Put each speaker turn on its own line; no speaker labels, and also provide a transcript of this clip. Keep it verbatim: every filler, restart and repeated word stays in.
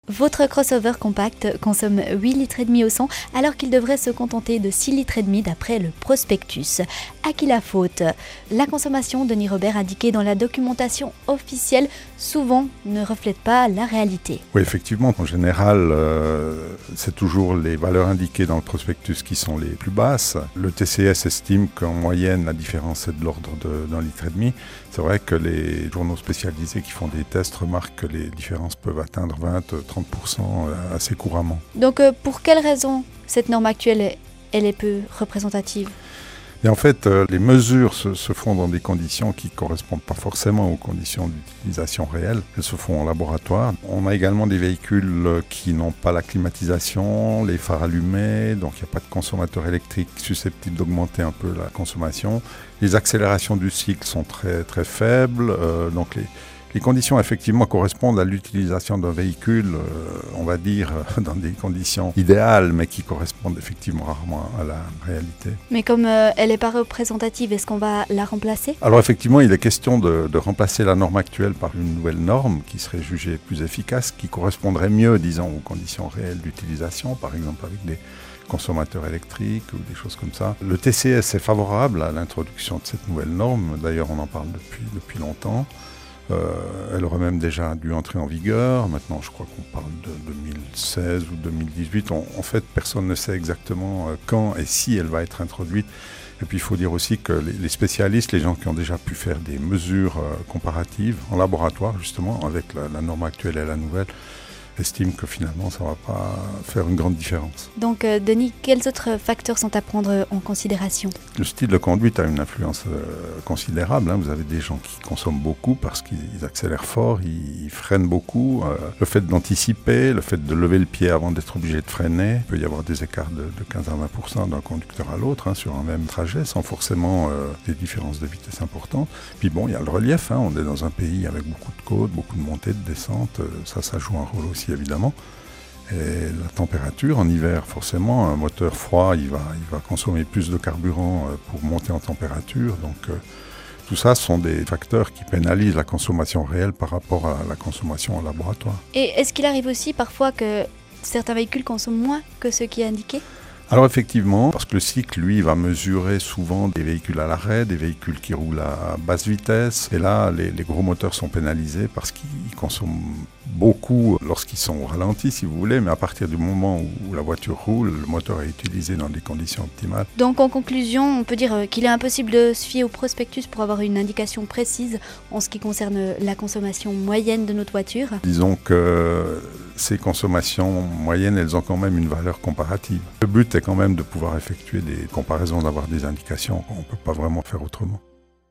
Votre crossover compact consomme huit litres et demi au cent alors qu'il devrait se contenter de six litres et demi d'après le prospectus. À qui la faute? La consommation de Denis Robert indiquée dans la documentation officielle souvent ne reflète pas la réalité.
Oui, effectivement, en général, euh, c'est toujours les valeurs indiquées dans le prospectus qui sont les plus basses. Le T C S estime qu'en moyenne, la différence est de l'ordre de, d'un litre et demi. C'est vrai que les journaux spécialisés qui font des tests remarquent que les différences peuvent atteindre vingt à trente pour cent assez couramment.
Donc, euh, pour quelle raison cette norme actuelle, est, elle est peu représentative?
Et en fait, euh, les mesures se, se font dans des conditions qui ne correspondent pas forcément aux conditions d'utilisation réelles. Elles se font en laboratoire. On a également des véhicules qui n'ont pas la climatisation, les phares allumés, donc il n'y a pas de consommateur électrique susceptible d'augmenter un peu la consommation. Les accélérations du cycle sont très, très faibles, euh, donc les... Les conditions, effectivement, correspondent à l'utilisation d'un véhicule, euh, on va dire, dans des conditions idéales, mais qui correspondent effectivement rarement à la réalité.
Mais comme euh, elle n'est pas représentative, est-ce qu'on va la remplacer?
Alors effectivement, il est question de, de remplacer la norme actuelle par une nouvelle norme qui serait jugée plus efficace, qui correspondrait mieux, disons, aux conditions réelles d'utilisation, par exemple avec des consommateurs électriques ou des choses comme ça. Le T C S est favorable à l'introduction de cette nouvelle norme, d'ailleurs on en parle depuis, depuis longtemps. Euh, elle aurait même déjà dû entrer en vigueur. Maintenant, je crois qu'on parle de deux mille seize ou deux mille dix-huit. On, en fait, personne ne sait exactement euh, quand et si elle va être introduite. Et puis, il faut dire aussi que les, les spécialistes, les gens qui ont déjà pu faire des mesures euh, comparatives en laboratoire, justement, avec la, la norme actuelle et la nouvelle, estiment que finalement, ça ne va pas faire une grande différence.
Donc, euh, Denis, quels autres facteurs sont à prendre en considération? Le
style de conduite a une influence euh, considérable. Hein. Vous avez des gens qui consomment beaucoup parce qu'ils accélèrent fort, ils, ils freinent beaucoup. Euh, le fait d'anticiper, le fait de lever le pied avant d'être obligé de freiner, il peut y avoir des écarts de, de quinze à vingt pour cent d'un conducteur à l'autre hein, sur un même trajet, sans forcément euh, des différences de vitesse importantes. Puis bon, il y a le relief. Hein. On est dans un pays avec beaucoup de côtes, beaucoup de montées, de descentes. Ça, ça joue un rôle aussi évidemment. Et la température, en hiver, forcément, un moteur froid, il va, il va consommer plus de carburant pour monter en température. Donc, euh, tout ça sont des facteurs qui pénalisent la consommation réelle par rapport à la consommation en laboratoire.
Et est-ce qu'il arrive aussi parfois que certains véhicules consomment moins que ce qui est indiqué ?
Alors effectivement, parce que le cycle, lui, va mesurer souvent des véhicules à l'arrêt, des véhicules qui roulent à basse vitesse. Et là, les, les gros moteurs sont pénalisés parce qu'ils consomment beaucoup lorsqu'ils sont au ralenti, si vous voulez. Mais à partir du moment où la voiture roule, le moteur est utilisé dans des conditions optimales.
Donc en conclusion, on peut dire qu'il est impossible de se fier au prospectus pour avoir une indication précise en ce qui concerne la consommation moyenne de notre voiture.
Disons que ces consommations moyennes, elles ont quand même une valeur comparative. Le but est quand même de pouvoir effectuer des comparaisons, d'avoir des indications. On ne peut pas vraiment faire autrement.